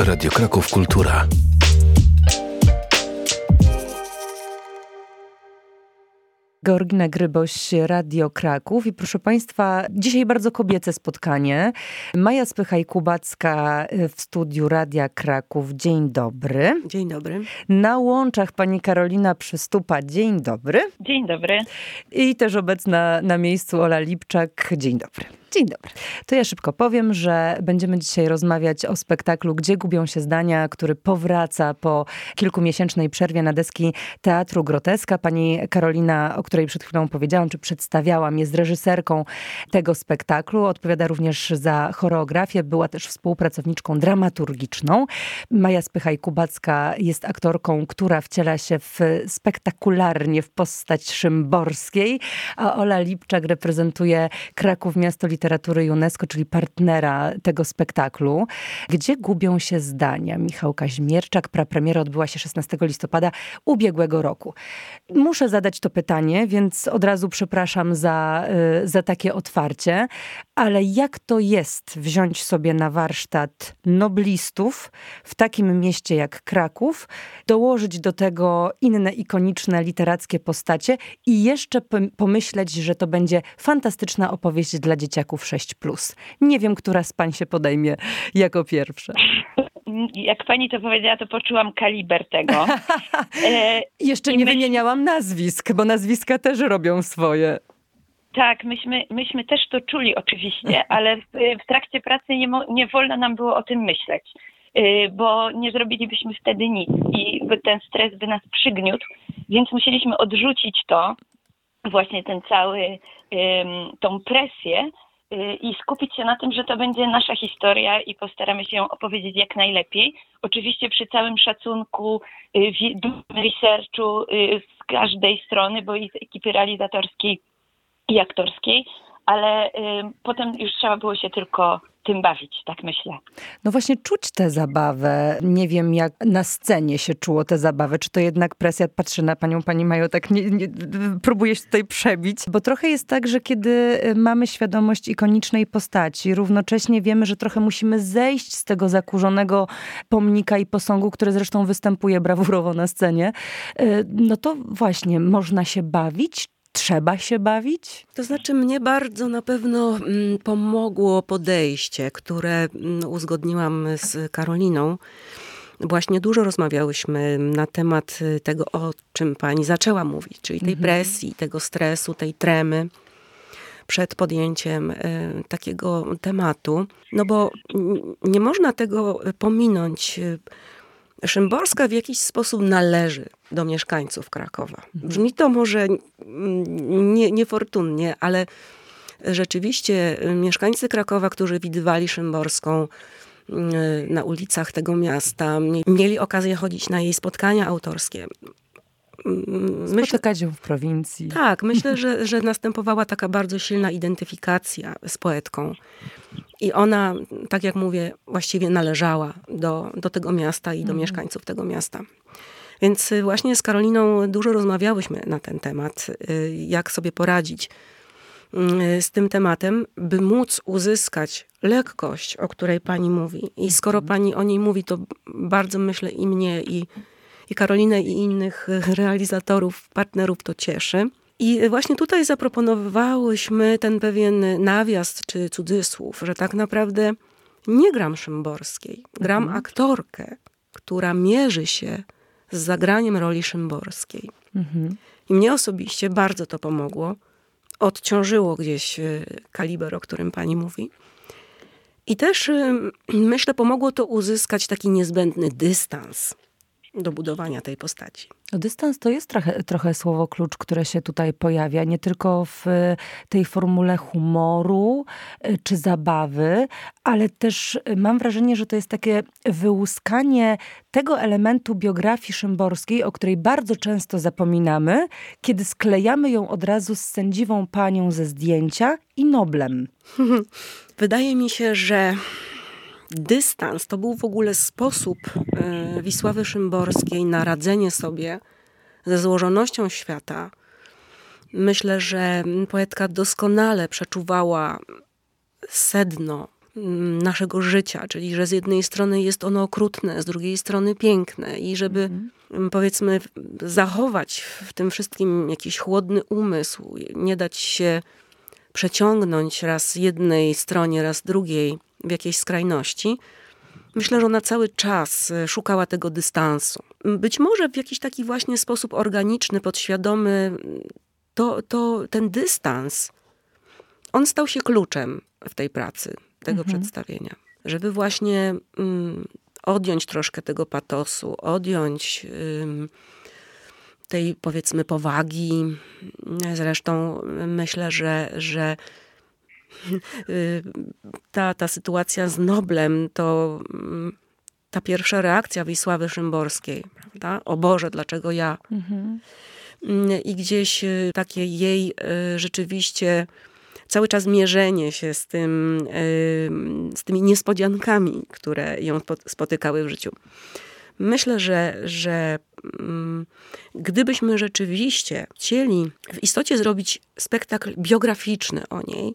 Radio Kraków Kultura. Georgina Gryboś, Radio Kraków. I proszę Państwa, dzisiaj bardzo kobiece spotkanie. Maja Spychaj-Kubacka w studiu Radia Kraków. Dzień dobry. Dzień dobry. Na łączach pani Karolina Przystupa. Dzień dobry. Dzień dobry. I też obecna na miejscu Ola Lipczak. Dzień dobry. Dzień dobry. To ja szybko powiem, że będziemy dzisiaj rozmawiać o spektaklu Gdzie gubią się zdania, który powraca po kilkumiesięcznej przerwie na deski Teatru Groteska. Pani Karolina, o której przed chwilą powiedziałam, czy przedstawiałam, jest reżyserką tego spektaklu. Odpowiada również za choreografię. Była też współpracowniczką dramaturgiczną. Maja Spychaj-Kubacka jest aktorką, która wciela się spektakularnie w postać Szymborskiej, a Ola Lipczak reprezentuje Kraków Miasto Literatury UNESCO, czyli partnera tego spektaklu. Gdzie gubią się zdania? Michał Kaźmierczak. Prapremiera odbyła się 16 listopada ubiegłego roku. Muszę zadać to pytanie, więc od razu przepraszam za takie otwarcie, ale jak to jest wziąć sobie na warsztat noblistów w takim mieście jak Kraków, dołożyć do tego inne ikoniczne literackie postacie i jeszcze pomyśleć, że to będzie fantastyczna opowieść dla dzieciaków 6+. Nie wiem, która z pań się podejmie jako pierwsza. Jak pani to powiedziała, to poczułam kaliber tego. Jeszcze nie wymieniałam nazwisk, bo nazwiska też robią swoje. Tak, myśmy też to czuli oczywiście, ale w trakcie pracy nie wolno nam było o tym myśleć, bo nie zrobilibyśmy wtedy nic i ten stres by nas przygniótł, więc musieliśmy odrzucić to, właśnie ten cały, tą presję i skupić się na tym, że to będzie nasza historia i postaramy się ją opowiedzieć jak najlepiej. Oczywiście przy całym szacunku, dużym researchu z każdej strony, bo i z ekipy realizatorskiej i aktorskiej, ale potem już trzeba było się tylko tym bawić, tak myślę. No właśnie czuć tę zabawę. Nie wiem, jak na scenie się czuło tę zabawę. Czy to jednak presja? Patrzę na panią, pani Majo, tak nie próbuję się tutaj przebić. Bo trochę jest tak, że kiedy mamy świadomość ikonicznej postaci, równocześnie wiemy, że trochę musimy zejść z tego zakurzonego pomnika i posągu, który zresztą występuje brawurowo na scenie. No to właśnie, można się bawić? Trzeba się bawić? To znaczy mnie bardzo na pewno pomogło podejście, które uzgodniłam z Karoliną. Właśnie dużo rozmawiałyśmy na temat tego, o czym pani zaczęła mówić, czyli tej presji, tego stresu, tej tremy przed podjęciem takiego tematu. No bo nie można tego pominąć. Szymborska w jakiś sposób należy do mieszkańców Krakowa. Brzmi to może niefortunnie, ale rzeczywiście mieszkańcy Krakowa, którzy widywali Szymborską na ulicach tego miasta, mieli okazję chodzić na jej spotkania autorskie. Spotykać ją w prowincji. Tak, myślę, że następowała taka bardzo silna identyfikacja z poetką. I ona, tak jak mówię, właściwie należała do tego miasta i do mieszkańców tego miasta. Więc właśnie z Karoliną dużo rozmawiałyśmy na ten temat, jak sobie poradzić z tym tematem, by móc uzyskać lekkość, o której pani mówi. I skoro pani o niej mówi, to bardzo myślę i mnie, i Karolinę, i innych realizatorów, partnerów to cieszy. I właśnie tutaj zaproponowałyśmy ten pewien nawias czy cudzysłów, że tak naprawdę nie gram Szymborskiej. Gram aktorkę, która mierzy się z zagraniem roli Szymborskiej. I mnie osobiście bardzo to pomogło. Odciążyło gdzieś kaliber, o którym pani mówi. I też myślę, pomogło to uzyskać taki niezbędny dystans do budowania tej postaci. Dystans to jest trochę słowo klucz, które się tutaj pojawia, nie tylko w tej formule humoru czy zabawy, ale też mam wrażenie, że to jest takie wyłuskanie tego elementu biografii Szymborskiej, o której bardzo często zapominamy, kiedy sklejamy ją od razu z sędziwą panią ze zdjęcia i noblem. Wydaje mi się, że dystans to był w ogóle sposób Wisławy Szymborskiej na radzenie sobie ze złożonością świata. Myślę, że poetka doskonale przeczuwała sedno naszego życia, czyli że z jednej strony jest ono okrutne, z drugiej strony piękne i żeby powiedzmy zachować w tym wszystkim jakiś chłodny umysł, nie dać się przeciągnąć raz jednej stronie, raz drugiej w jakiejś skrajności. Myślę, że ona cały czas szukała tego dystansu. Być może w jakiś taki właśnie sposób organiczny, podświadomy, ten dystans, on stał się kluczem w tej pracy, tego przedstawienia. Żeby właśnie odjąć troszkę tego patosu, odjąć tej powiedzmy powagi. Zresztą myślę, że ta sytuacja z Noblem to ta pierwsza reakcja Wisławy Szymborskiej, prawda? O Boże, dlaczego ja? I gdzieś takie jej rzeczywiście cały czas mierzenie się z tymi niespodziankami, które ją spotykały w życiu. Myślę, że gdybyśmy rzeczywiście chcieli w istocie zrobić spektakl biograficzny o niej,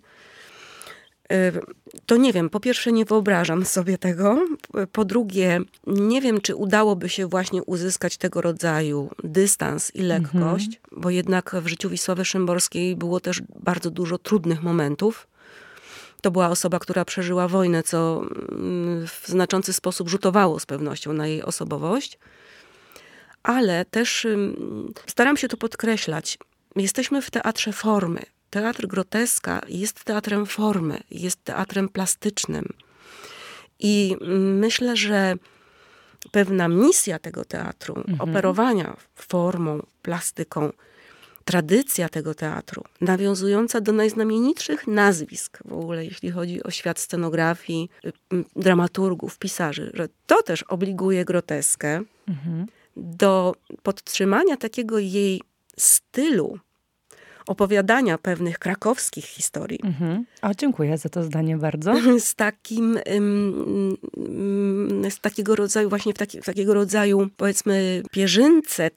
to nie wiem, po pierwsze nie wyobrażam sobie tego, po drugie nie wiem, czy udałoby się właśnie uzyskać tego rodzaju dystans i lekkość, bo jednak w życiu Wisławy Szymborskiej było też bardzo dużo trudnych momentów. To była osoba, która przeżyła wojnę, co w znaczący sposób rzutowało z pewnością na jej osobowość. Ale też staram się to podkreślać. Jesteśmy w teatrze formy. Teatr groteska jest teatrem formy, jest teatrem plastycznym. I myślę, że pewna misja tego teatru, operowania formą, plastyką, tradycja tego teatru, nawiązująca do najznamienitszych nazwisk w ogóle, jeśli chodzi o świat scenografii, dramaturgów, pisarzy, że to też obliguje groteskę do podtrzymania takiego jej stylu opowiadania pewnych krakowskich historii. O, dziękuję za to zdanie bardzo. Z takiego rodzaju, właśnie w takiego rodzaju, powiedzmy, pierzynce,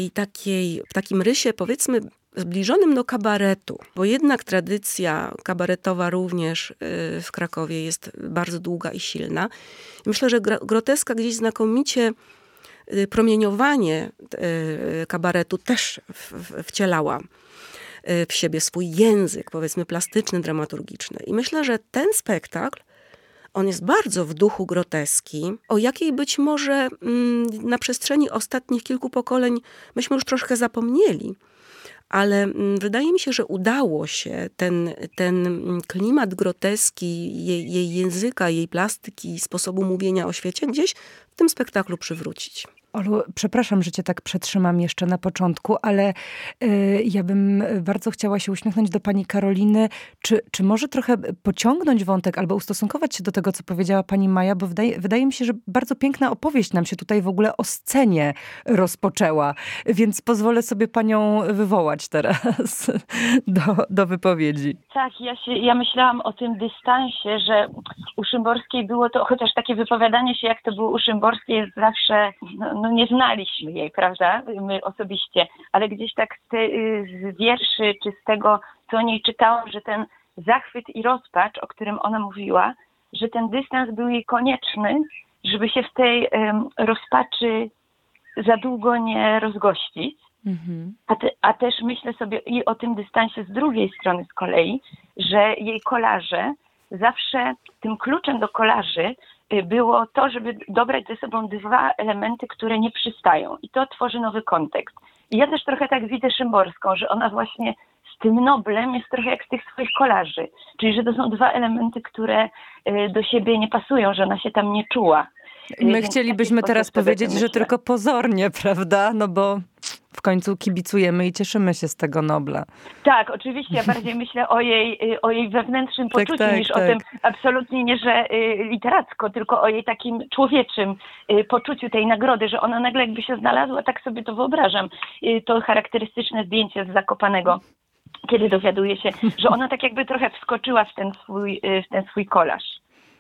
w takim rysie, powiedzmy, zbliżonym do kabaretu, bo jednak tradycja kabaretowa również w Krakowie jest bardzo długa i silna. Myślę, że groteska gdzieś znakomicie promieniowanie kabaretu też wcielała w siebie swój język, powiedzmy, plastyczny, dramaturgiczny. I myślę, że ten spektakl, on jest bardzo w duchu groteski, o jakiej być może na przestrzeni ostatnich kilku pokoleń myśmy już troszkę zapomnieli. Ale wydaje mi się, że udało się ten klimat groteski, jej języka, jej plastyki, sposobu mówienia o świecie gdzieś w tym spektaklu przywrócić. Olu, przepraszam, że cię tak przetrzymam jeszcze na początku, ale ja bym bardzo chciała się uśmiechnąć do pani Karoliny. Czy może trochę pociągnąć wątek albo ustosunkować się do tego, co powiedziała pani Maja, bo wydaje mi się, że bardzo piękna opowieść nam się tutaj w ogóle o scenie rozpoczęła, więc pozwolę sobie panią wywołać teraz do wypowiedzi. Tak, ja myślałam o tym dystansie, że u Szymborskiej było to, chociaż takie wypowiadanie się, jak to było u Szymborskiej, jest zawsze, nie znaliśmy jej, prawda, my osobiście, ale gdzieś tak z wierszy, czy z tego, co o niej czytałam, że ten zachwyt i rozpacz, o którym ona mówiła, że ten dystans był jej konieczny, żeby się w tej rozpaczy za długo nie rozgościć. A też myślę sobie i o tym dystansie z drugiej strony z kolei, że jej kolarze, zawsze tym kluczem do kolaży było to, żeby dobrać ze sobą dwa elementy, które nie przystają. I to tworzy nowy kontekst. I ja też trochę tak widzę Szymborską, że ona właśnie z tym Noblem jest trochę jak z tych swoich kolarzy. Czyli, że to są dwa elementy, które do siebie nie pasują, że ona się tam nie czuła. My chcielibyśmy teraz powiedzieć, że tylko pozornie, prawda? No bo w końcu kibicujemy i cieszymy się z tego Nobla. Tak, oczywiście. Ja bardziej myślę o jej wewnętrznym poczuciu niż o tym absolutnie nie, że literacko, tylko o jej takim człowieczym poczuciu tej nagrody, że ona nagle jakby się znalazła, tak sobie to wyobrażam. To charakterystyczne zdjęcie z Zakopanego, kiedy dowiaduje się, że ona tak jakby trochę wskoczyła w ten swój kolaż.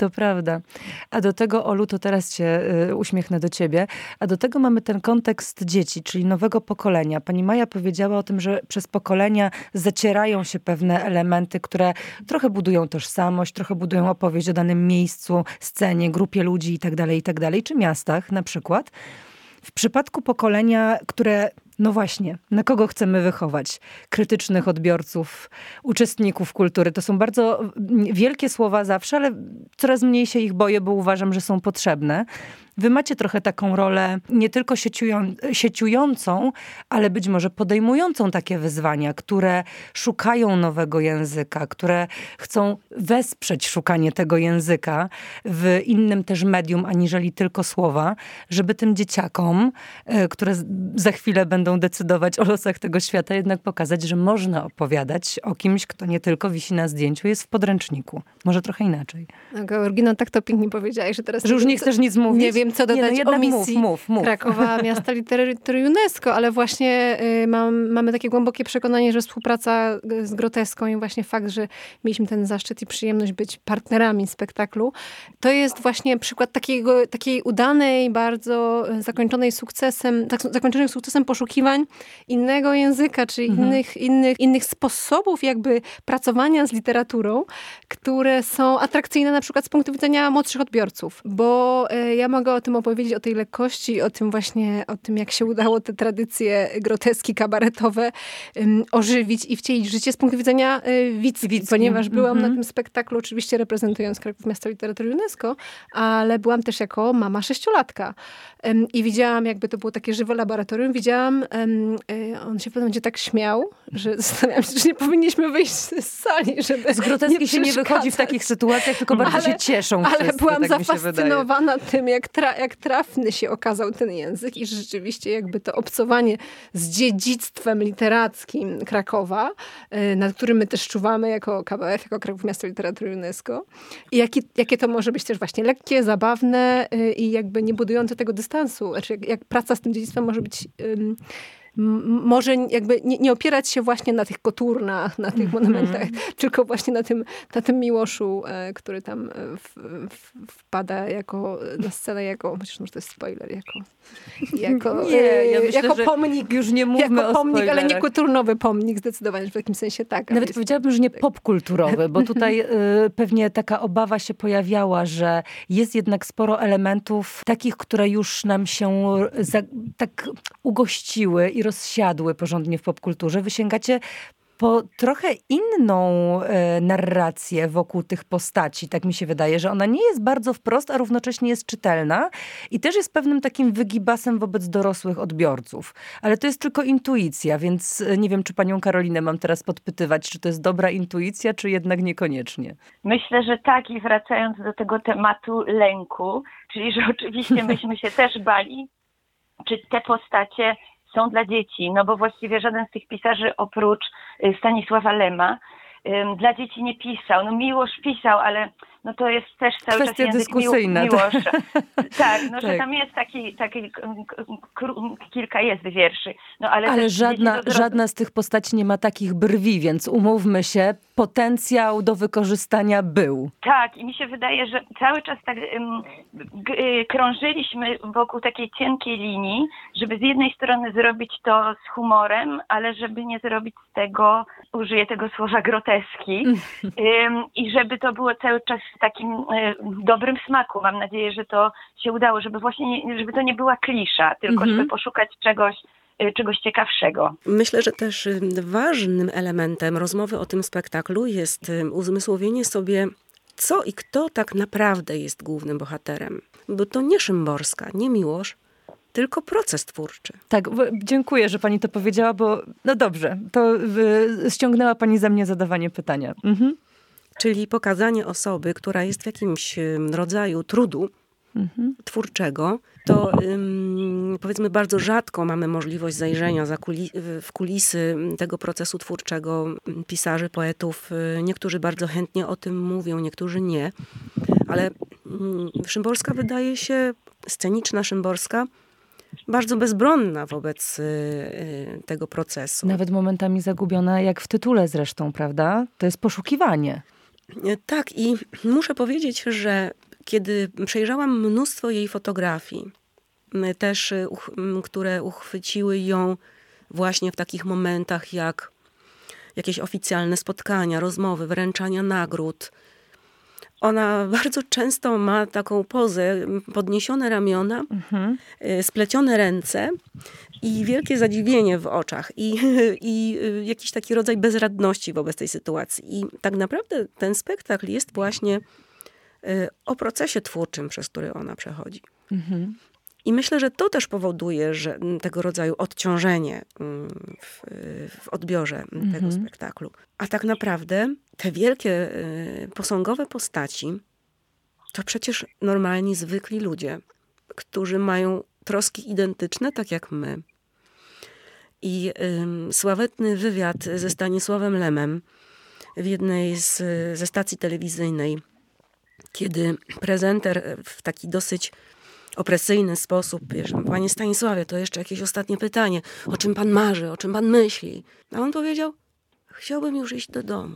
To prawda. A do tego, Olu, to teraz się uśmiechnę do ciebie, a do tego mamy ten kontekst dzieci, czyli nowego pokolenia. Pani Maja powiedziała o tym, że przez pokolenia zacierają się pewne elementy, które trochę budują tożsamość, trochę budują opowieść o danym miejscu, scenie, grupie ludzi itd., czy miastach na przykład. W przypadku pokolenia, które, no właśnie, na kogo chcemy wychować? Krytycznych odbiorców, uczestników kultury. To są bardzo wielkie słowa zawsze, ale coraz mniej się ich boję, bo uważam, że są potrzebne. Wy macie trochę taką rolę nie tylko sieciującą, ale być może podejmującą takie wyzwania, które szukają nowego języka, które chcą wesprzeć szukanie tego języka w innym też medium, aniżeli tylko słowa, żeby tym dzieciakom, które za chwilę będą decydować o losach tego świata, jednak pokazać, że można opowiadać o kimś, kto nie tylko wisi na zdjęciu, jest w podręczniku. Może trochę inaczej. No, Georgino, tak to pięknie powiedziałaś, że teraz... Że już nie chcesz nic mówić? Nie wiem, co dodać o misji mów. Krakowa, miasta literatury UNESCO, ale właśnie mamy takie głębokie przekonanie, że współpraca z Groteską i właśnie fakt, że mieliśmy ten zaszczyt i przyjemność być partnerami spektaklu, to jest właśnie przykład takiej udanej, bardzo zakończonych sukcesem poszukiwań innego języka, czyli innych sposobów jakby pracowania z literaturą, które są atrakcyjne na przykład z punktu widzenia młodszych odbiorców, bo ja mogę o tym opowiedzieć, o tej lekkości, o tym jak się udało te tradycje groteski kabaretowe ożywić i wcielić w życie z punktu widzenia widzki, ponieważ byłam na tym spektaklu oczywiście reprezentując Kraków Miasto Literatury UNESCO, ale byłam też jako mama 6-latka i widziałam, jakby to było takie żywe laboratorium, on się w pewnym momencie tak śmiał, że zastanawiałam się, czy nie powinniśmy wyjść z sali, żeby z groteski się nie wychodzi w takich sytuacjach, tylko bardzo się cieszą wszyscy, ale byłam tak zafascynowana tym, jak trafny się okazał ten język i rzeczywiście jakby to obcowanie z dziedzictwem literackim Krakowa, nad którym my też czuwamy jako KWF, jako Kraków Miasto Literatury UNESCO. I jakie to może być też właśnie lekkie, zabawne i jakby nie budujące tego dystansu. Znaczy jak praca z tym dziedzictwem może być... może jakby nie opierać się właśnie na tych koturnach, na tych monumentach, tylko właśnie na tym Miłoszu, który tam wpada na scenę jako, chociaż może to jest spoiler, jako pomnik. Już nie mówmy jako pomnik, spoilerach. ale nie kulturnowy pomnik, zdecydowanie w takim sensie tak. Nawet powiedziałabym, że nie popkulturowy, bo tutaj pewnie taka obawa się pojawiała, że jest jednak sporo elementów takich, które już nam się tak ugościły i rozsiadły porządnie w popkulturze. Wy sięgacie po trochę inną narrację wokół tych postaci. Tak mi się wydaje, że ona nie jest bardzo wprost, a równocześnie jest czytelna i też jest pewnym takim wygibasem wobec dorosłych odbiorców. Ale to jest tylko intuicja, więc nie wiem, czy panią Karolinę mam teraz podpytywać, czy to jest dobra intuicja, czy jednak niekoniecznie. Myślę, że tak, i wracając do tego tematu lęku, czyli że oczywiście myśmy się też bali, czy te postacie są dla dzieci, no bo właściwie żaden z tych pisarzy oprócz Stanisława Lema dla dzieci nie pisał. No Miłosz pisał, ale no to jest też cały kwestia czas język dyskusyjna. Miłosza. Tak, no tak. że tam jest taki kilka jest wierszy. No, ale żadna z tych postaci nie ma takich brwi, więc umówmy się, potencjał do wykorzystania był. Tak, i mi się wydaje, że cały czas tak krążyliśmy wokół takiej cienkiej linii, żeby z jednej strony zrobić to z humorem, ale żeby nie zrobić z tego, użyję tego słowa, groteski. I żeby to było cały czas w takim dobrym smaku. Mam nadzieję, że to się udało, żeby właśnie żeby to nie była klisza, tylko żeby poszukać czegoś ciekawszego. Myślę, że też ważnym elementem rozmowy o tym spektaklu jest uzmysłowienie sobie, co i kto tak naprawdę jest głównym bohaterem. Bo to nie Szymborska, nie Miłosz, tylko proces twórczy. Tak, dziękuję, że pani to powiedziała, bo no dobrze, to ściągnęła pani ze mnie zadawanie pytania. Czyli pokazanie osoby, która jest w jakimś rodzaju trudu twórczego, to powiedzmy bardzo rzadko mamy możliwość zajrzenia w kulisy tego procesu twórczego pisarzy, poetów. Niektórzy bardzo chętnie o tym mówią, niektórzy nie. Ale Szymborska wydaje się, sceniczna Szymborska, bardzo bezbronna wobec tego procesu. Nawet momentami zagubiona, jak w tytule zresztą, prawda? To jest poszukiwanie. Tak, i muszę powiedzieć, że kiedy przejrzałam mnóstwo jej fotografii, też które uchwyciły ją właśnie w takich momentach jak jakieś oficjalne spotkania, rozmowy, wręczania nagród. Ona bardzo często ma taką pozę, podniesione ramiona, splecione ręce i wielkie zadziwienie w oczach i jakiś taki rodzaj bezradności wobec tej sytuacji. I tak naprawdę ten spektakl jest właśnie o procesie twórczym, przez który ona przechodzi. I myślę, że to też powoduje, że tego rodzaju odciążenie w odbiorze tego spektaklu. A tak naprawdę te wielkie posągowe postaci to przecież normalni, zwykli ludzie, którzy mają troski identyczne, tak jak my. I sławetny wywiad ze Stanisławem Lemem w jednej ze stacji telewizyjnej, kiedy prezenter w taki dosyć opresyjny sposób, wiesz, panie Stanisławie, to jeszcze jakieś ostatnie pytanie. O czym pan marzy? O czym pan myśli? A on powiedział, chciałbym już iść do domu.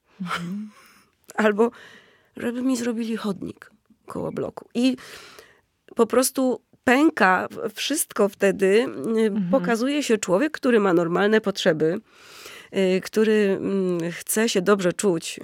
Albo, żeby mi zrobili chodnik koło bloku. I po prostu pęka wszystko wtedy. Pokazuje się człowiek, który ma normalne potrzeby, który chce się dobrze czuć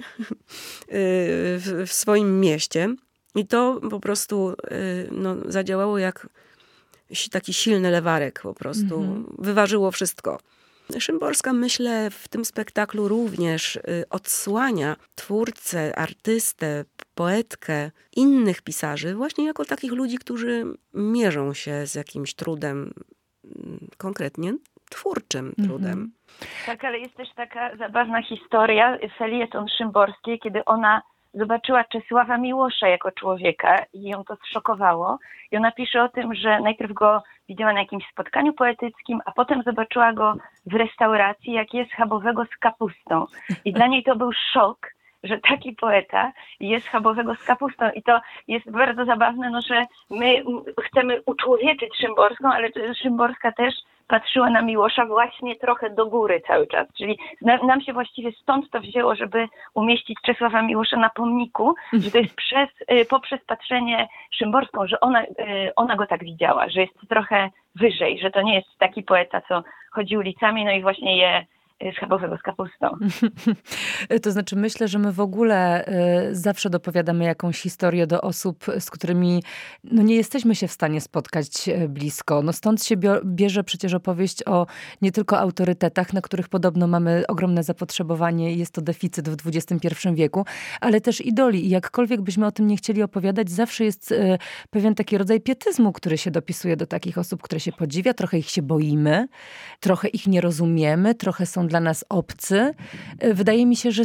w swoim mieście. I to po prostu zadziałało jak taki silny lewarek po prostu. Wyważyło wszystko. Szymborska, myślę, w tym spektaklu również odsłania twórcę, artystę, poetkę, innych pisarzy właśnie jako takich ludzi, którzy mierzą się z jakimś trudem, konkretnie twórczym trudem. Tak, ale jest też taka zabawna historia, felieton Szymborskiej, kiedy ona zobaczyła Czesława Miłosza jako człowieka i ją to zszokowało. I ona pisze o tym, że najpierw go widziała na jakimś spotkaniu poetyckim, a potem zobaczyła go w restauracji, jak je schabowego z kapustą. I dla niej to był szok, że taki poeta je schabowego z kapustą. I to jest bardzo zabawne, że my chcemy uczłowieczyć Szymborską, ale Szymborska też patrzyła na Miłosza właśnie trochę do góry cały czas. Czyli nam się właściwie stąd to wzięło, żeby umieścić Czesława Miłosza na pomniku, że to jest poprzez patrzenie Szymborską, że ona go tak widziała, że jest trochę wyżej, że to nie jest taki poeta, co chodzi ulicami, i właśnie je schabowego z kapustą. To znaczy myślę, że my w ogóle zawsze dopowiadamy jakąś historię do osób, z którymi nie jesteśmy się w stanie spotkać blisko. Stąd się bierze przecież opowieść o nie tylko autorytetach, na których podobno mamy ogromne zapotrzebowanie i jest to deficyt w XXI wieku, ale też idoli. I jakkolwiek byśmy o tym nie chcieli opowiadać, zawsze jest pewien taki rodzaj pietyzmu, który się dopisuje do takich osób, które się podziwia. Trochę ich się boimy, trochę ich nie rozumiemy, trochę są dla nas obcy. Wydaje mi się, że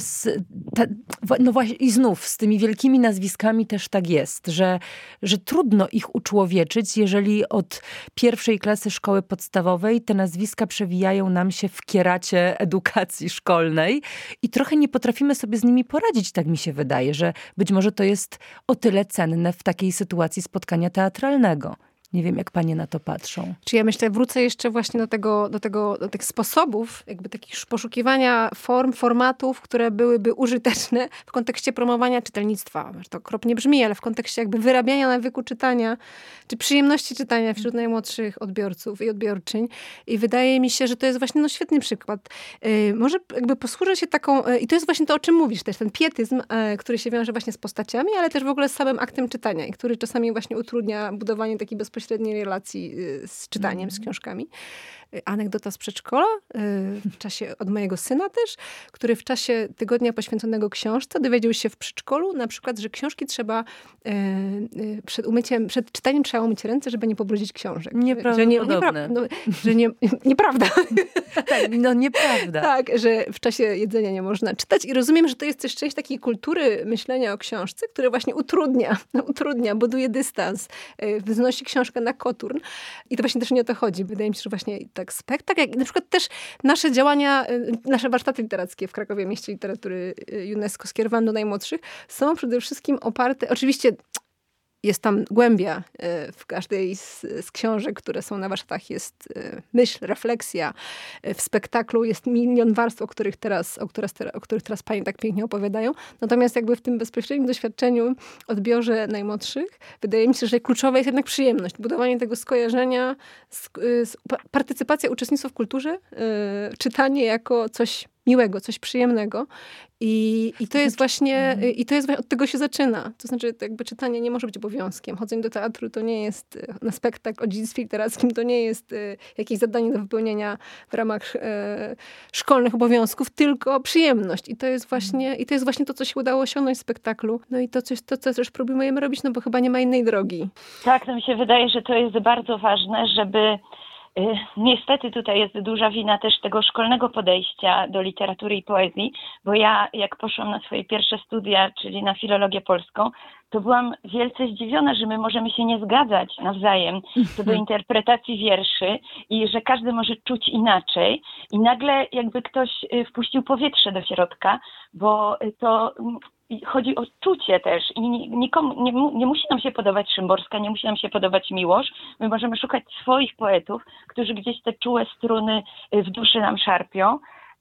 właśnie i znów z tymi wielkimi nazwiskami też tak jest, że trudno ich uczłowieczyć, jeżeli od pierwszej klasy szkoły podstawowej te nazwiska przewijają nam się w kieracie edukacji szkolnej i trochę nie potrafimy sobie z nimi poradzić, tak mi się wydaje, że być może to jest o tyle cenne w takiej sytuacji spotkania teatralnego. Nie wiem, jak panie na to patrzą. Czy ja myślę, wrócę jeszcze właśnie do tych sposobów, jakby takich poszukiwania formatów, które byłyby użyteczne w kontekście promowania czytelnictwa. To okropnie brzmi, ale w kontekście jakby wyrabiania nawyku czytania, czy przyjemności czytania wśród najmłodszych odbiorców i odbiorczyń. I wydaje mi się, że to jest właśnie świetny przykład. Może jakby posłużę się taką, i to jest właśnie to, o czym mówisz też, ten pietyzm, który się wiąże właśnie z postaciami, ale też w ogóle z samym aktem czytania i który czasami właśnie utrudnia budowanie takiej bezpośredniej relacji z czytaniem, z książkami. Anegdota z przedszkola, w czasie od mojego syna też, który w czasie tygodnia poświęconego książce dowiedział się w przedszkolu na przykład, że książki trzeba przed czytaniem trzeba umyć ręce, żeby nie pobrudzić książek. Nieprawdopodobne. Nieprawda. Tak, nieprawda. Tak, że w czasie jedzenia nie można czytać i rozumiem, że to jest też część takiej kultury myślenia o książce, które właśnie utrudnia, buduje dystans, wznosi książkę na koturn i to właśnie też nie o to chodzi. Wydaje mi się, że właśnie tak spektakl, jak na przykład też nasze działania, nasze warsztaty literackie w Krakowie, Mieście Literatury UNESCO skierowane do najmłodszych, są przede wszystkim oparte, oczywiście jest tam głębia. W każdej z książek, które są na warsztatach, jest myśl, refleksja. W spektaklu jest milion warstw, o których teraz pani tak pięknie opowiadają. Natomiast jakby w tym bezpośrednim doświadczeniu, odbiorze najmłodszych, wydaje mi się, że kluczowa jest jednak przyjemność. Budowanie tego skojarzenia, partycypacja, uczestnictwo w kulturze, czytanie jako coś miłego, coś przyjemnego. I to jest właśnie, od tego się zaczyna. To znaczy, jakby czytanie nie może być obowiązkiem. Chodzenie do teatru to nie jest, na spektakl o dziedzictwie literackim to nie jest jakieś zadanie do wypełnienia w ramach szkolnych obowiązków, tylko przyjemność. I to jest właśnie to, co się udało osiągnąć w spektaklu. No i to, co też próbujemy robić, no bo chyba nie ma innej drogi. Tak, to mi się wydaje, że to jest bardzo ważne, żeby niestety tutaj jest duża wina też tego szkolnego podejścia do literatury i poezji, bo ja jak poszłam na swoje pierwsze studia, czyli na filologię polską, to byłam wielce zdziwiona, że my możemy się nie zgadzać nawzajem co do interpretacji wierszy i że każdy może czuć inaczej i nagle jakby ktoś wpuścił powietrze do środka, bo to chodzi o czucie też i nikomu nie musi nam się podobać Szymborska, nie musi nam się podobać Miłosz. My możemy szukać swoich poetów, którzy gdzieś te czułe struny w duszy nam szarpią.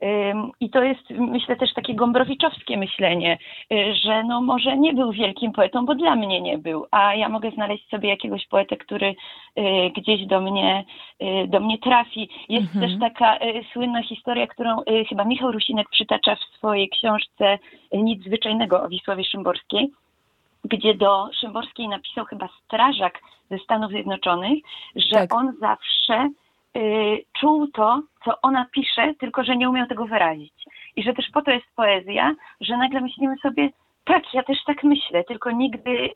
I to jest, myślę, też takie gombrowiczowskie myślenie, że no może nie był wielkim poetą, bo dla mnie nie był, a ja mogę znaleźć sobie jakiegoś poetę, który gdzieś do mnie trafi. Jest też taka słynna historia, którą chyba Michał Rusinek przytacza w swojej książce Nic zwyczajnego o Wisławie Szymborskiej, gdzie do Szymborskiej napisał chyba strażak ze Stanów Zjednoczonych, że on zawsze czuł to, co ona pisze, tylko że nie umiał tego wyrazić. I że też po to jest poezja, że nagle myślimy sobie, tak, ja też tak myślę, tylko nigdy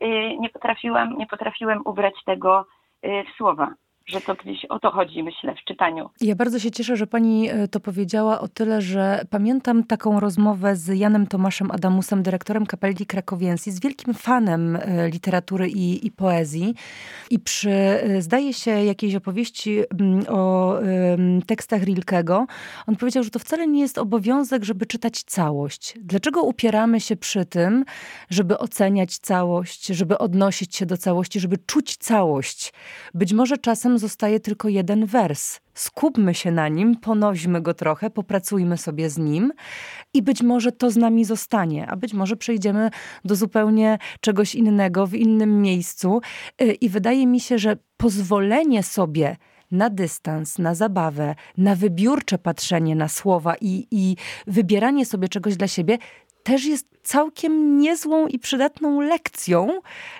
nie potrafiłem ubrać tego w słowa. Że to gdzieś o to chodzi, myślę, w czytaniu. Ja bardzo się cieszę, że pani to powiedziała o tyle, że pamiętam taką rozmowę z Janem Tomaszem Adamusem, dyrektorem Kapeli Krakowiensis, z wielkim fanem literatury i poezji. I przy, zdaje się, jakiejś opowieści o tekstach Rilkego, on powiedział, że to wcale nie jest obowiązek, żeby czytać całość. Dlaczego upieramy się przy tym, żeby oceniać całość, żeby odnosić się do całości, żeby czuć całość? Być może czasem zostaje tylko jeden wers. Skupmy się na nim, ponośmy go trochę, popracujmy sobie z nim i być może to z nami zostanie, a być może przejdziemy do zupełnie czegoś innego, w innym miejscu. I wydaje mi się, że pozwolenie sobie na dystans, na zabawę, na wybiórcze patrzenie na słowa i wybieranie sobie czegoś dla siebie też jest całkiem niezłą i przydatną lekcją,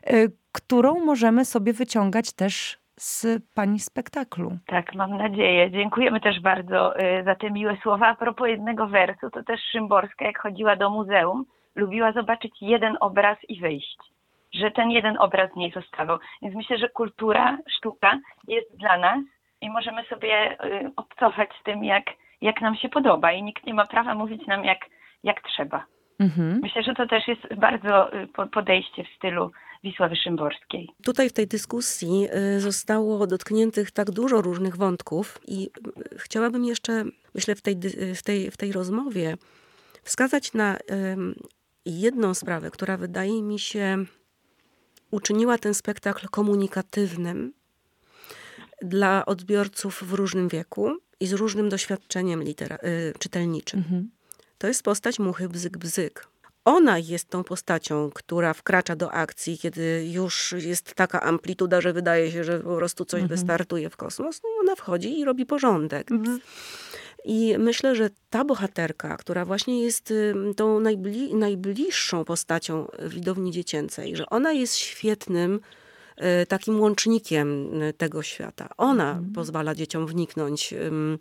którą możemy sobie wyciągać też z pani spektaklu. Tak, mam nadzieję. Dziękujemy też bardzo za te miłe słowa. A propos jednego wersu, to też Szymborska, jak chodziła do muzeum, lubiła zobaczyć jeden obraz i wyjść. Że ten jeden obraz w niej zostawał. Więc myślę, że kultura, sztuka jest dla nas i możemy sobie obcować z tym, jak nam się podoba. I nikt nie ma prawa mówić nam, jak trzeba. Myślę, że to też jest bardzo podejście w stylu Wisławy Szymborskiej. Tutaj w tej dyskusji zostało dotkniętych tak dużo różnych wątków i chciałabym jeszcze, myślę, w tej rozmowie wskazać na jedną sprawę, która wydaje mi się uczyniła ten spektakl komunikatywnym dla odbiorców w różnym wieku i z różnym doświadczeniem czytelniczym. To jest postać Muchy Bzyk-Bzyk. Ona jest tą postacią, która wkracza do akcji, kiedy już jest taka amplituda, że wydaje się, że po prostu coś wystartuje w kosmos. No i ona wchodzi i robi porządek. I myślę, że ta bohaterka, która właśnie jest tą najbliższą postacią widowni dziecięcej, że ona jest świetnym takim łącznikiem tego świata. Ona pozwala dzieciom wniknąć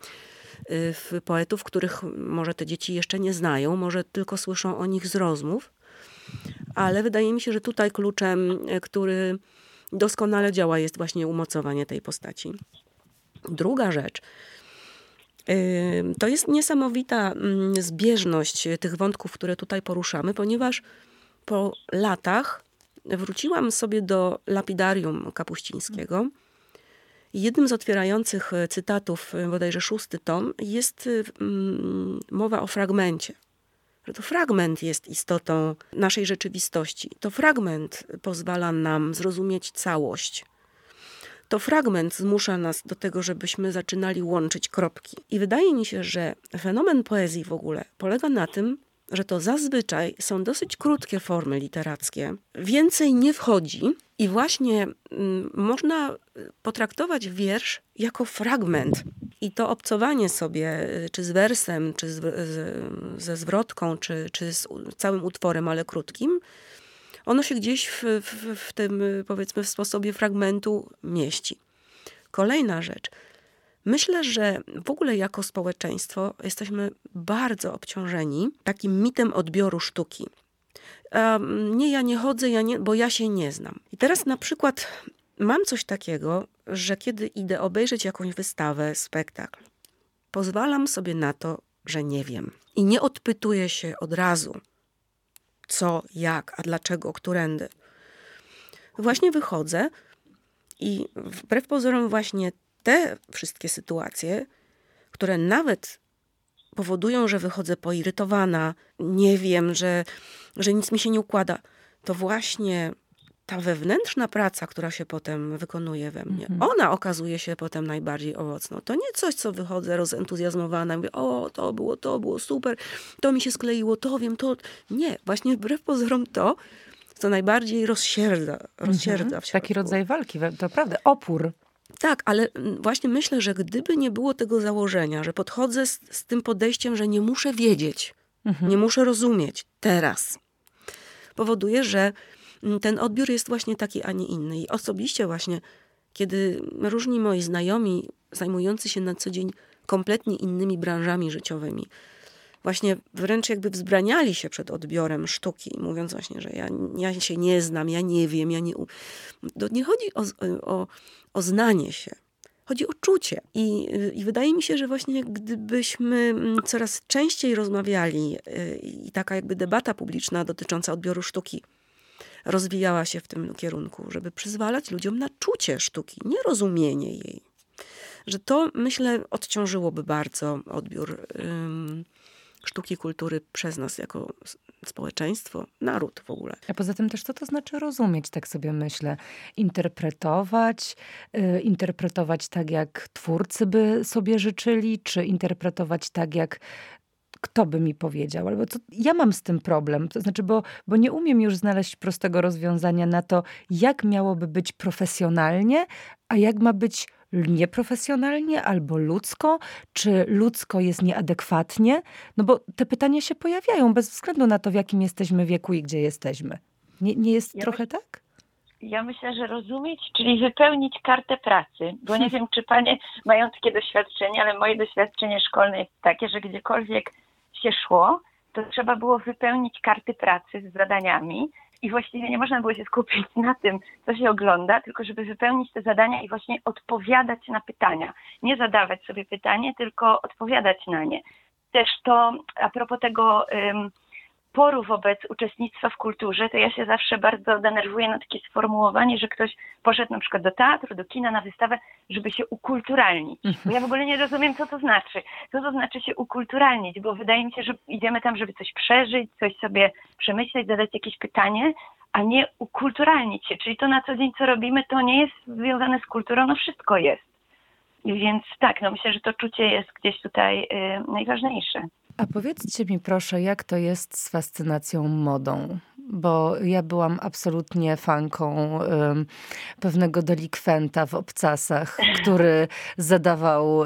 w poetów, których może te dzieci jeszcze nie znają, może tylko słyszą o nich z rozmów, ale wydaje mi się, że tutaj kluczem, który doskonale działa, jest właśnie umocowanie tej postaci. Druga rzecz, to jest niesamowita zbieżność tych wątków, które tutaj poruszamy, ponieważ po latach wróciłam sobie do lapidarium Kapuścińskiego. Jednym z otwierających cytatów, bodajże 6. tom, jest mowa o fragmencie. że to fragment jest istotą naszej rzeczywistości. To fragment pozwala nam zrozumieć całość. To fragment zmusza nas do tego, żebyśmy zaczynali łączyć kropki. I wydaje mi się, że fenomen poezji w ogóle polega na tym, że to zazwyczaj są dosyć krótkie formy literackie. Więcej nie wchodzi i właśnie można potraktować wiersz jako fragment. I to obcowanie sobie, czy z wersem, czy ze zwrotką, czy z całym utworem, ale krótkim, ono się gdzieś w tym, powiedzmy, w sposobie fragmentu mieści. Kolejna rzecz. Myślę, że w ogóle jako społeczeństwo jesteśmy bardzo obciążeni takim mitem odbioru sztuki. Nie, ja nie chodzę, bo ja się nie znam. I teraz na przykład mam coś takiego, że kiedy idę obejrzeć jakąś wystawę, spektakl, pozwalam sobie na to, że nie wiem. I nie odpytuję się od razu, co, jak, a dlaczego, którędy. Właśnie wychodzę i wbrew pozorom właśnie te wszystkie sytuacje, które nawet powodują, że wychodzę poirytowana, nie wiem, że nic mi się nie układa, to właśnie ta wewnętrzna praca, która się potem wykonuje we mnie, ona okazuje się potem najbardziej owocną. To nie coś, co wychodzę rozentuzjazmowana, mówię, o, to było super, to mi się skleiło, to wiem, to... Nie, właśnie wbrew pozorom to, co najbardziej rozsierdza w środku. Taki rodzaj walki, to prawda, opór. Tak, ale właśnie myślę, że gdyby nie było tego założenia, że podchodzę z tym podejściem, że nie muszę wiedzieć, nie muszę rozumieć teraz, powoduje, że ten odbiór jest właśnie taki, a nie inny. I osobiście właśnie, kiedy różni moi znajomi zajmujący się na co dzień kompletnie innymi branżami życiowymi, właśnie wręcz jakby wzbraniali się przed odbiorem sztuki, mówiąc właśnie, że ja się nie znam, ja nie wiem, To nie chodzi o znanie się. Chodzi o czucie. I wydaje mi się, że właśnie gdybyśmy coraz częściej rozmawiali i taka jakby debata publiczna dotycząca odbioru sztuki rozwijała się w tym kierunku, żeby przyzwalać ludziom na czucie sztuki, nie rozumienie jej. Że to, myślę, odciążyłoby bardzo odbiór sztuki, kultury przez nas jako społeczeństwo, naród w ogóle. A poza tym też co to znaczy rozumieć, tak sobie myślę. Interpretować tak, jak twórcy by sobie życzyli, czy interpretować tak, jak kto by mi powiedział. Albo ja mam z tym problem. To znaczy, bo nie umiem już znaleźć prostego rozwiązania na to, jak miałoby być profesjonalnie, a jak ma być nieprofesjonalnie albo ludzko, czy ludzko jest nieadekwatnie. No bo te pytania się pojawiają bez względu na to, w jakim jesteśmy wieku i gdzie jesteśmy. Nie jest trochę tak? Ja myślę, że rozumieć, czyli wypełnić kartę pracy, bo nie wiem, czy panie mają takie doświadczenie, ale moje doświadczenie szkolne jest takie, że gdziekolwiek się szło, to trzeba było wypełnić karty pracy z zadaniami i właściwie nie można było się skupić na tym, co się ogląda, tylko żeby wypełnić te zadania i właśnie odpowiadać na pytania. Nie zadawać sobie pytanie, tylko odpowiadać na nie. Też to, a propos tego oporu wobec uczestnictwa w kulturze, to ja się zawsze bardzo denerwuję na takie sformułowanie, że ktoś poszedł na przykład do teatru, do kina, na wystawę, żeby się ukulturalnić. Bo ja w ogóle nie rozumiem, co to znaczy. Co to znaczy się ukulturalnić? Bo wydaje mi się, że idziemy tam, żeby coś przeżyć, coś sobie przemyśleć, zadać jakieś pytanie, a nie ukulturalnić się. Czyli to na co dzień, co robimy, to nie jest związane z kulturą, no wszystko jest. Więc tak, no myślę, że to czucie jest gdzieś tutaj najważniejsze. A powiedzcie mi proszę, jak to jest z fascynacją modą? Bo ja byłam absolutnie fanką pewnego delikwenta w obcasach, który zadawał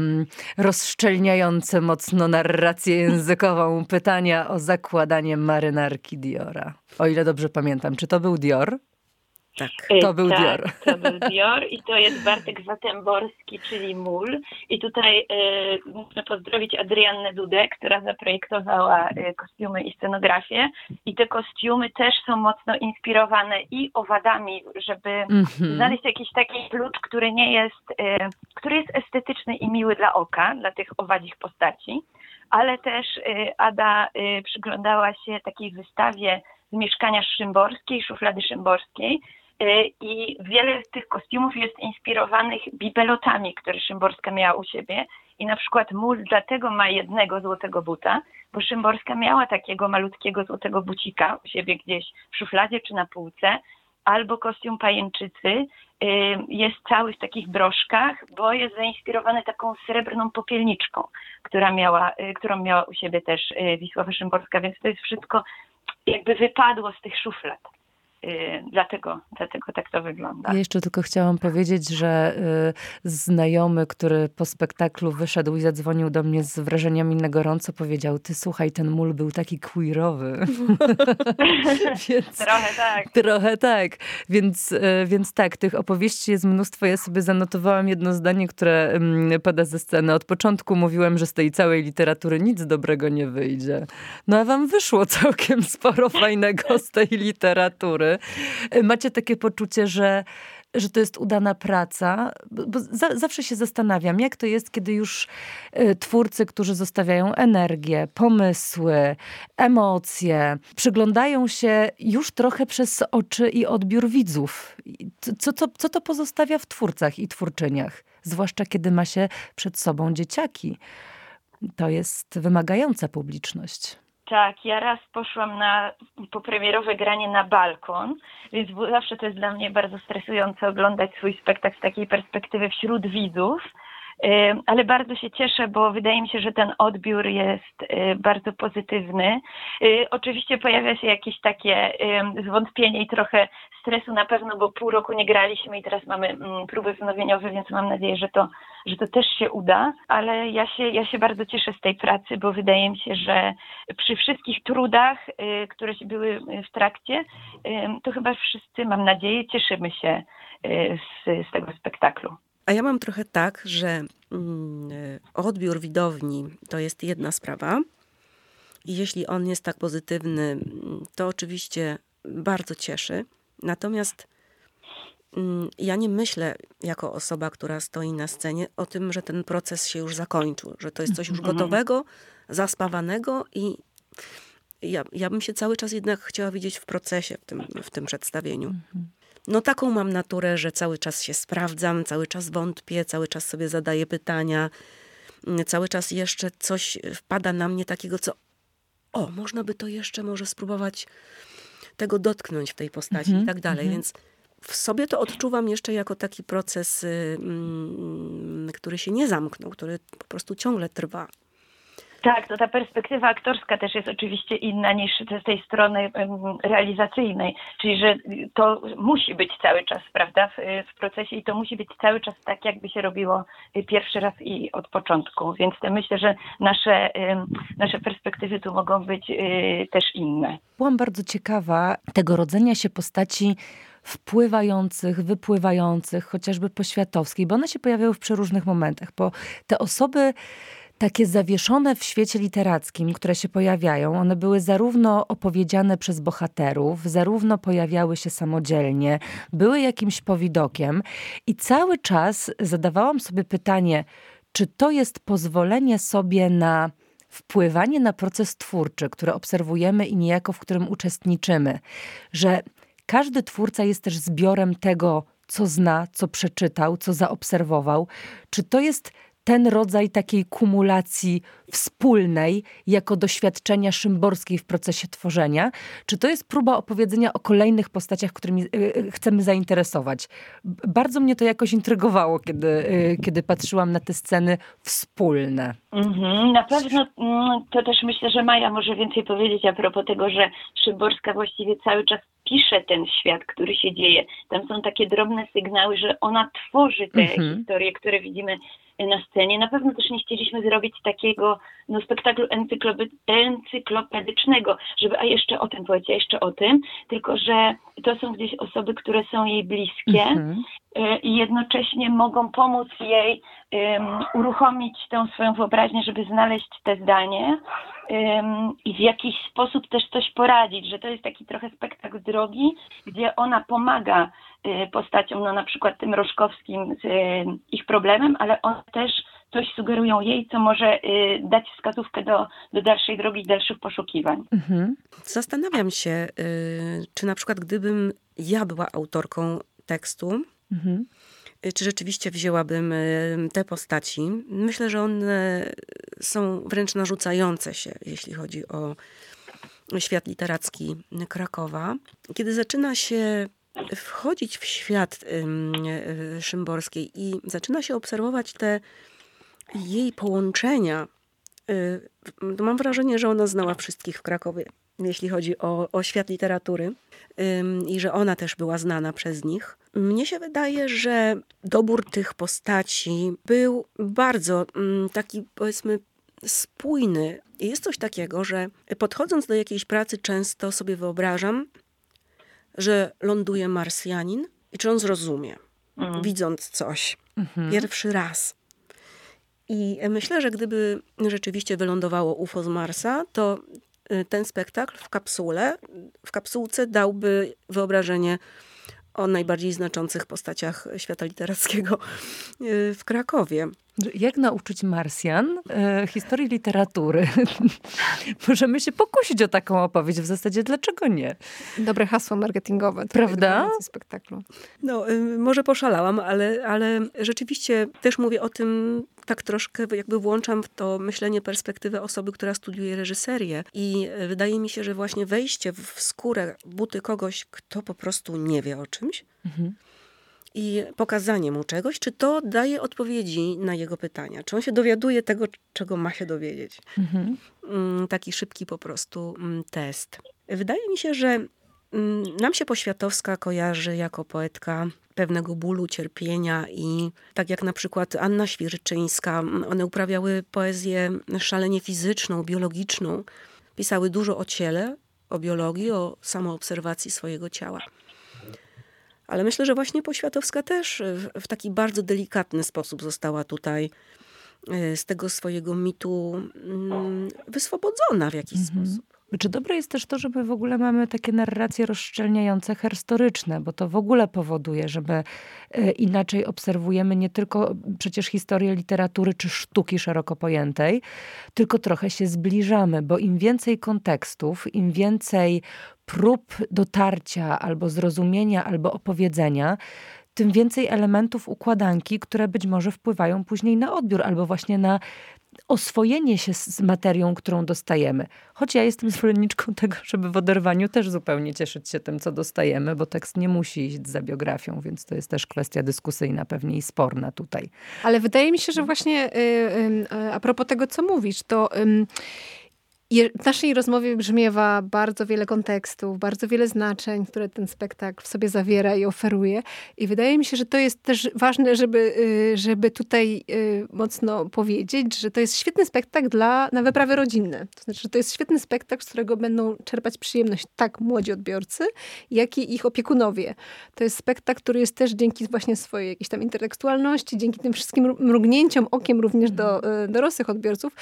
rozszczelniające mocno narrację językową pytania o zakładanie marynarki Diora. O ile dobrze pamiętam, czy to był Dior? Tak. To był Dior. To był Dior i to jest Bartek Zatemborski, czyli MUL. I tutaj muszę pozdrowić Adriannę Dudę, która zaprojektowała kostiumy i scenografię. I te kostiumy też są mocno inspirowane i owadami, żeby znaleźć jakiś taki klucz, który jest estetyczny i miły dla oka, dla tych owadzich postaci. Ale też Ada przyglądała się takiej wystawie z mieszkania Szymborskiej, szuflady Szymborskiej. I wiele z tych kostiumów jest inspirowanych bibelotami, które Szymborska miała u siebie. I na przykład MUL dlatego ma jednego złotego buta, bo Szymborska miała takiego malutkiego złotego bucika u siebie gdzieś w szufladzie czy na półce, albo kostium pajęczycy jest cały w takich broszkach, bo jest zainspirowany taką srebrną popielniczką, którą miała u siebie też Wisława Szymborska, więc to jest wszystko jakby wypadło z tych szuflad. Dlatego tak to wygląda. Ja jeszcze tylko chciałam powiedzieć, że znajomy, który po spektaklu wyszedł i zadzwonił do mnie z wrażeniami na gorąco, powiedział: ty słuchaj, ten mól był taki queerowy. Więc, Trochę tak. Więc tak, tych opowieści jest mnóstwo. Ja sobie zanotowałam jedno zdanie, które pada ze sceny. Od początku mówiłem, że z tej całej literatury nic dobrego nie wyjdzie. No a wam wyszło całkiem sporo fajnego z tej literatury. Macie takie poczucie, że to jest udana praca? Bo zawsze się zastanawiam, jak to jest, kiedy już twórcy, którzy zostawiają energię, pomysły, emocje, przyglądają się już trochę przez oczy i odbiór widzów. Co to pozostawia w twórcach i twórczyniach? Zwłaszcza kiedy ma się przed sobą dzieciaki. To jest wymagająca publiczność. Tak, ja raz poszłam na popremierowe granie na balkon, więc zawsze to jest dla mnie bardzo stresujące oglądać swój spektakl z takiej perspektywy wśród widzów, ale bardzo się cieszę, bo wydaje mi się, że ten odbiór jest bardzo pozytywny. Oczywiście pojawia się jakieś takie zwątpienie i trochę stresu na pewno, bo pół roku nie graliśmy i teraz mamy próby wznowieniowe, więc mam nadzieję, że to też się uda, ale ja się bardzo cieszę z tej pracy, bo wydaje mi się, że przy wszystkich trudach, które były w trakcie, to chyba wszyscy, mam nadzieję, cieszymy się z tego spektaklu. A ja mam trochę tak, że odbiór widowni to jest jedna sprawa i jeśli on jest tak pozytywny, to oczywiście bardzo cieszy. Natomiast ja nie myślę jako osoba, która stoi na scenie, o tym, że ten proces się już zakończył, że to jest coś już gotowego, zaspawanego i ja bym się cały czas jednak chciała widzieć w procesie w tym przedstawieniu. No taką mam naturę, że cały czas się sprawdzam, cały czas wątpię, cały czas sobie zadaję pytania, cały czas jeszcze coś wpada na mnie takiego, można by to jeszcze może spróbować tego dotknąć w tej postaci i tak dalej. Więc w sobie to odczuwam jeszcze jako taki proces, który się nie zamknął, który po prostu ciągle trwa. Tak, to ta perspektywa aktorska też jest oczywiście inna niż z tej strony realizacyjnej, czyli że to musi być cały czas, prawda, w procesie i to musi być cały czas tak, jakby się robiło pierwszy raz i od początku, więc myślę, że nasze perspektywy tu mogą być też inne. Byłam bardzo ciekawa tego rodzenia się postaci wpływających, wypływających, chociażby poświatowskiej, bo one się pojawiały w przeróżnych momentach, bo te osoby takie zawieszone w świecie literackim, które się pojawiają, one były zarówno opowiedziane przez bohaterów, zarówno pojawiały się samodzielnie, były jakimś powidokiem i cały czas zadawałam sobie pytanie, czy to jest pozwolenie sobie na wpływanie na proces twórczy, który obserwujemy i niejako w którym uczestniczymy, że każdy twórca jest też zbiorem tego, co zna, co przeczytał, co zaobserwował. Czy to jest ten rodzaj takiej kumulacji wspólnej, jako doświadczenia szymborskiej w procesie tworzenia? Czy to jest próba opowiedzenia o kolejnych postaciach, którymi chcemy zainteresować? Bardzo mnie to jakoś intrygowało, kiedy patrzyłam na te sceny wspólne. Na pewno to też myślę, że Maja może więcej powiedzieć a propos tego, że Szymborska właściwie cały czas pisze ten świat, który się dzieje. Tam są takie drobne sygnały, że ona tworzy te historie, które widzimy na scenie. Na pewno też nie chcieliśmy zrobić takiego spektaklu encyklopedycznego, żeby a jeszcze o tym powiedzieć, a jeszcze o tym, tylko że to są gdzieś osoby, które są jej bliskie i jednocześnie mogą pomóc jej uruchomić tę swoją wyobraźnię, żeby znaleźć te zdanie i w jakiś sposób też coś poradzić, że to jest taki trochę spektakl drogi, gdzie ona pomaga postaciom, na przykład tym Roszkowskim z ich problemem, ale one też coś sugerują jej, co może dać wskazówkę do dalszej drogi, dalszych poszukiwań. Zastanawiam się, czy na przykład gdybym ja była autorką tekstu, czy rzeczywiście wzięłabym te postaci. Myślę, że one są wręcz narzucające się, jeśli chodzi o świat literacki Krakowa. Kiedy zaczyna się wchodzić w świat Szymborskiej i zaczyna się obserwować te jej połączenia, to mam wrażenie, że ona znała wszystkich w Krakowie, jeśli chodzi o świat literatury i że ona też była znana przez nich. Mnie się wydaje, że dobór tych postaci był bardzo taki, powiedzmy, spójny. I jest coś takiego, że podchodząc do jakiejś pracy często sobie wyobrażam, że ląduje Marsjanin i czy on zrozumie, widząc coś pierwszy raz. I myślę, że gdyby rzeczywiście wylądowało UFO z Marsa, to ten spektakl w kapsułce dałby wyobrażenie o najbardziej znaczących postaciach świata literackiego w Krakowie. Jak nauczyć Marsjan historii literatury? Możemy się pokusić o taką opowieść. W zasadzie dlaczego nie? Dobre hasło marketingowe. Prawda? Spektaklu. No, może poszalałam, ale rzeczywiście też mówię o tym tak troszkę, jakby włączam w to myślenie perspektywę osoby, która studiuje reżyserię. I wydaje mi się, że właśnie wejście w skórę, buty kogoś, kto po prostu nie wie o czymś, i pokazanie mu czegoś, czy to daje odpowiedzi na jego pytania. Czy on się dowiaduje tego, czego ma się dowiedzieć. Taki szybki po prostu test. Wydaje mi się, że nam się Poświatowska kojarzy jako poetka pewnego bólu, cierpienia i tak jak na przykład Anna Świerczyńska, one uprawiały poezję szalenie fizyczną, biologiczną. Pisały dużo o ciele, o biologii, o samoobserwacji swojego ciała. Ale myślę, że właśnie Poświatowska też w taki bardzo delikatny sposób została tutaj z tego swojego mitu wyswobodzona w jakiś sposób. Czy dobre jest też to, żeby w ogóle mamy takie narracje rozszczelniające, historyczne, bo to w ogóle powoduje, żeby inaczej obserwujemy nie tylko przecież historię literatury czy sztuki szeroko pojętej, tylko trochę się zbliżamy, bo im więcej kontekstów, im więcej prób dotarcia albo zrozumienia, albo opowiedzenia, tym więcej elementów układanki, które być może wpływają później na odbiór albo właśnie na oswojenie się z materią, którą dostajemy. Choć ja jestem zwolenniczką tego, żeby w oderwaniu też zupełnie cieszyć się tym, co dostajemy, bo tekst nie musi iść za biografią, więc to jest też kwestia dyskusyjna pewnie i sporna tutaj. Ale wydaje mi się, że właśnie a propos tego, co mówisz, to w naszej rozmowie brzmiewa bardzo wiele kontekstów, bardzo wiele znaczeń, które ten spektakl w sobie zawiera i oferuje. I wydaje mi się, że to jest też ważne, żeby tutaj mocno powiedzieć, że to jest świetny spektakl na wyprawy rodzinne. To znaczy, że to jest świetny spektakl, z którego będą czerpać przyjemność tak młodzi odbiorcy, jak i ich opiekunowie. To jest spektakl, który jest też dzięki właśnie swojej jakiejś tam intertekstualności, dzięki tym wszystkim mrugnięciom okiem również do dorosłych odbiorców,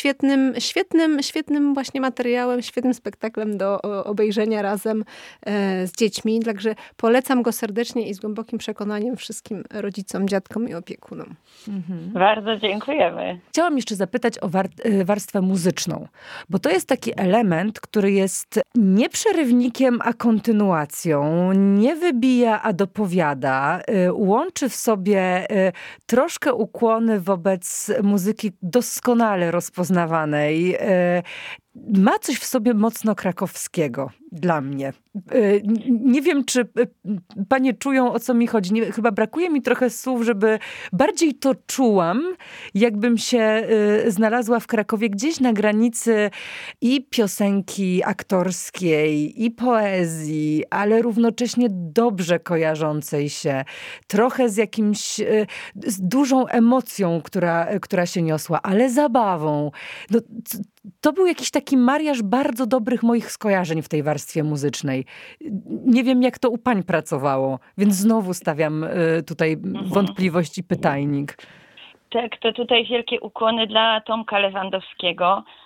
świetnym właśnie materiałem, świetnym spektaklem do obejrzenia razem z dziećmi. Także polecam go serdecznie i z głębokim przekonaniem wszystkim rodzicom, dziadkom i opiekunom. Bardzo dziękujemy. Chciałam jeszcze zapytać o warstwę muzyczną, bo to jest taki element, który jest nie przerywnikiem, a kontynuacją, nie wybija, a dopowiada, łączy w sobie troszkę ukłony wobec muzyki doskonale rozpoznawanej. Ma coś w sobie mocno krakowskiego dla mnie. Nie wiem, czy panie czują, o co mi chodzi. Chyba brakuje mi trochę słów, żeby bardziej to czułam, jakbym się znalazła w Krakowie gdzieś na granicy i piosenki aktorskiej, i poezji, ale równocześnie dobrze kojarzącej się. Trochę z z dużą emocją, która się niosła, ale zabawą. No, to był jakiś taki mariaż bardzo dobrych moich skojarzeń w tej warstwie muzycznej. Nie wiem, jak to u pań pracowało, więc znowu stawiam tutaj wątpliwość i pytajnik. Tak, to tutaj wielkie ukłony dla Tomka Lewandowskiego,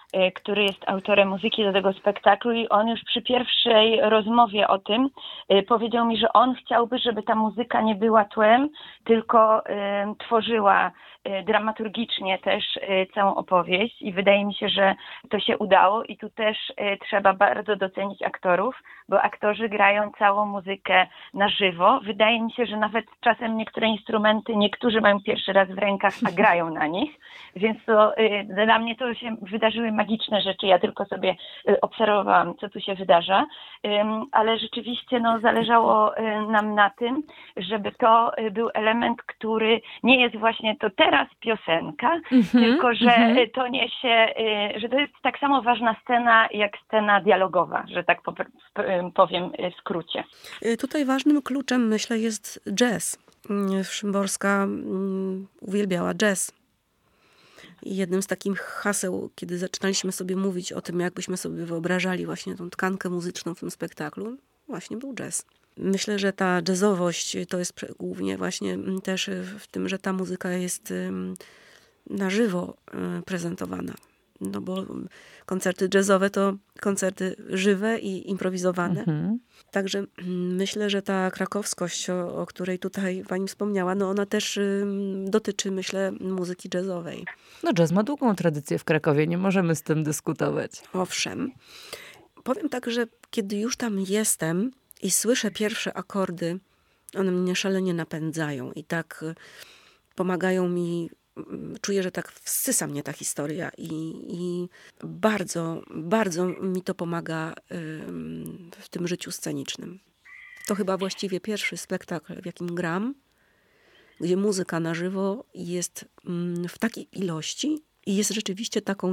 który jest autorem muzyki do tego spektaklu i on już przy pierwszej rozmowie o tym powiedział mi, że on chciałby, żeby ta muzyka nie była tłem, tylko tworzyła dramaturgicznie też całą opowieść i wydaje mi się, że to się udało i tu też trzeba bardzo docenić aktorów, bo aktorzy grają całą muzykę na żywo. Wydaje mi się, że nawet czasem niektóre instrumenty niektórzy mają pierwszy raz w rękach, a grają na nich, więc to dla mnie to się wydarzyły magiczne rzeczy. Ja tylko sobie obserwowałam, co tu się wydarza, ale rzeczywiście zależało nam na tym, żeby to był element, który nie jest właśnie to teraz piosenka, tylko że to niesie, że to jest tak samo ważna scena, jak scena dialogowa, że tak powiem w skrócie. Tutaj ważnym kluczem, myślę, jest jazz. Szymborska uwielbiała jazz. I jednym z takich haseł, kiedy zaczynaliśmy sobie mówić o tym, jakbyśmy sobie wyobrażali właśnie tą tkankę muzyczną w tym spektaklu, właśnie był jazz. Myślę, że ta jazzowość to jest głównie właśnie też w tym, że ta muzyka jest na żywo prezentowana. No bo koncerty jazzowe to koncerty żywe i improwizowane. Także myślę, że ta krakowskość, o której tutaj pani wspomniała, ona też dotyczy, myślę, muzyki jazzowej. No jazz ma długą tradycję w Krakowie, nie możemy z tym dyskutować. Owszem. Powiem tak, że kiedy już tam jestem i słyszę pierwsze akordy, one mnie szalenie napędzają i tak pomagają mi. Czuję, że tak wsysa mnie ta historia i bardzo, bardzo mi to pomaga w tym życiu scenicznym. To chyba właściwie pierwszy spektakl, w jakim gram, gdzie muzyka na żywo jest w takiej ilości i jest rzeczywiście taką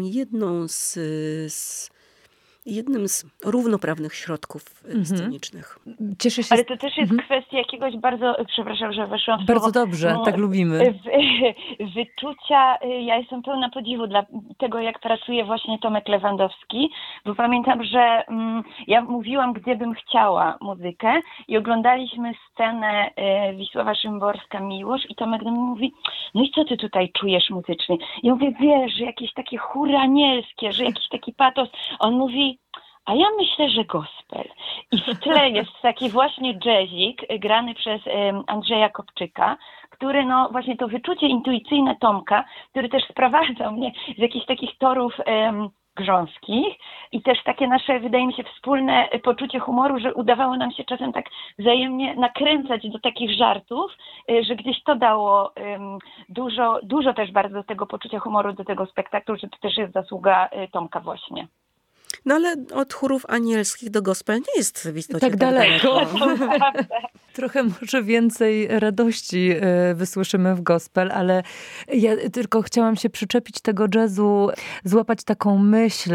jednym z równoprawnych środków scenicznych. Cieszę się. Ale to też jest kwestia jakiegoś bardzo, przepraszam, że weszłam w Bardzo słowo, dobrze, tak lubimy. Wyczucia, ja jestem pełna podziwu dla tego, jak pracuje właśnie Tomek Lewandowski, bo pamiętam, że ja mówiłam, gdzie bym chciała muzykę i oglądaliśmy scenę Wisława Szymborska Miłosz i Tomek do mnie mówi, no i co ty tutaj czujesz muzycznie? Ja mówię, wiesz, że jakieś takie chóry anielskie, że jakiś taki patos. On mówi, a ja myślę, że gospel. I w tle jest taki właśnie jazzik grany przez Andrzeja Kopczyka, który właśnie to wyczucie intuicyjne Tomka, który też sprowadzał mnie z jakichś takich torów grząskich i też takie nasze, wydaje mi się, wspólne poczucie humoru, że udawało nam się czasem tak wzajemnie nakręcać do takich żartów, że gdzieś to dało dużo też bardzo do tego poczucia humoru, do tego spektaklu, że to też jest zasługa Tomka właśnie. No ale od chórów anielskich do gospel nie jest w istocie tak daleko. Trochę może więcej radości wysłyszymy w gospel, ale ja tylko chciałam się przyczepić tego jazzu, złapać taką myśl,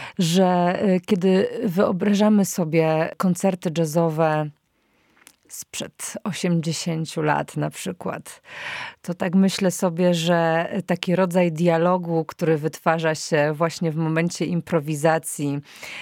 że kiedy wyobrażamy sobie koncerty jazzowe sprzed 80 lat na przykład, to tak myślę sobie, że taki rodzaj dialogu, który wytwarza się właśnie w momencie improwizacji,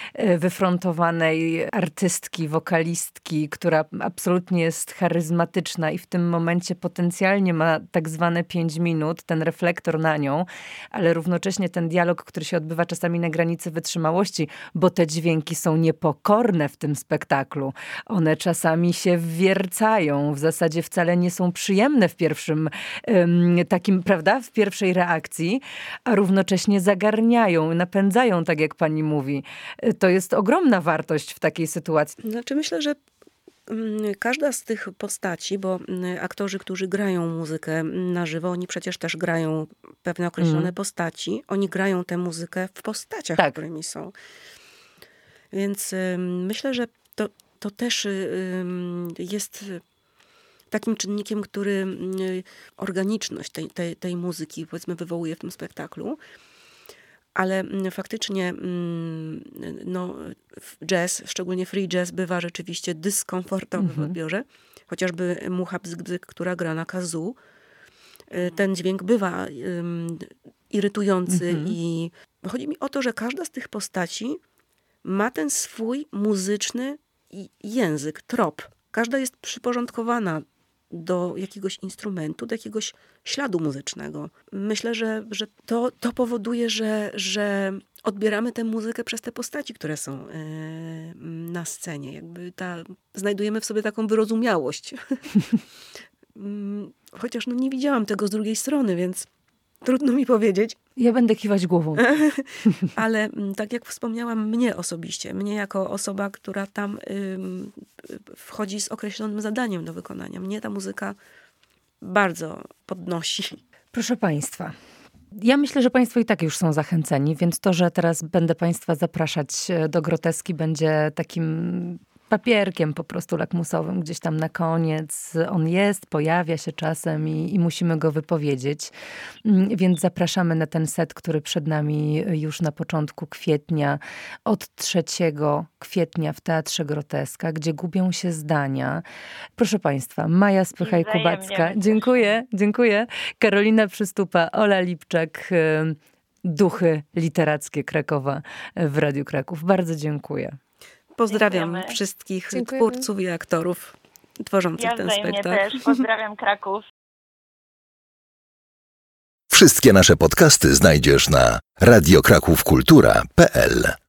wyfrontowanej artystki, wokalistki, która absolutnie jest charyzmatyczna i w tym momencie potencjalnie ma tak zwane 5 minut, ten reflektor na nią, ale równocześnie ten dialog, który się odbywa czasami na granicy wytrzymałości, bo te dźwięki są niepokorne w tym spektaklu. One czasami się wiercają, w zasadzie wcale nie są przyjemne w pierwszym takim, prawda, w pierwszej reakcji, a równocześnie zagarniają, napędzają, tak jak pani mówi. To jest ogromna wartość w takiej sytuacji. Znaczy myślę, że każda z tych postaci, bo aktorzy, którzy grają muzykę na żywo, oni przecież też grają pewne określone postaci. Oni grają tę muzykę w postaciach, którymi są. Więc myślę, że to też jest takim czynnikiem, który organiczność tej muzyki, powiedzmy, wywołuje w tym spektaklu. Ale faktycznie jazz, szczególnie free jazz, bywa rzeczywiście dyskomfortowy w odbiorze. Chociażby Mucha Bzyk Bzyk, która gra na kazoo. Ten dźwięk bywa irytujący i chodzi mi o to, że każda z tych postaci ma ten swój muzyczny język, trop. Każda jest przyporządkowana do jakiegoś instrumentu, do jakiegoś śladu muzycznego. Myślę, że to powoduje, że odbieramy tę muzykę przez te postaci, które są na scenie. Jakby znajdujemy w sobie taką wyrozumiałość. Chociaż nie widziałam tego z drugiej strony, więc trudno mi powiedzieć. Ja będę kiwać głową. Ale tak jak wspomniałam, mnie jako osoba, która tam wchodzi z określonym zadaniem do wykonania. Mnie ta muzyka bardzo podnosi. Proszę Państwa, ja myślę, że Państwo i tak już są zachęceni, więc to, że teraz będę Państwa zapraszać do Groteski, będzie takim papierkiem po prostu lakmusowym gdzieś tam na koniec. On jest, pojawia się czasem i musimy go wypowiedzieć. Więc zapraszamy na ten set, który przed nami już na początku kwietnia, od 3 kwietnia w Teatrze Groteska, gdzie gubią się zdania. Proszę Państwa, Maja Spychaj-Kubacka. Dziękuję. Karolina Przystupa, Ola Lipczak, Duchy Literackie Krakowa w Radiu Kraków. Bardzo dziękuję. Pozdrawiam wszystkich twórców i aktorów tworzących ten spektakl. Ja też pozdrawiam Kraków. Wszystkie nasze podcasty znajdziesz na radiokrakówkultura.pl.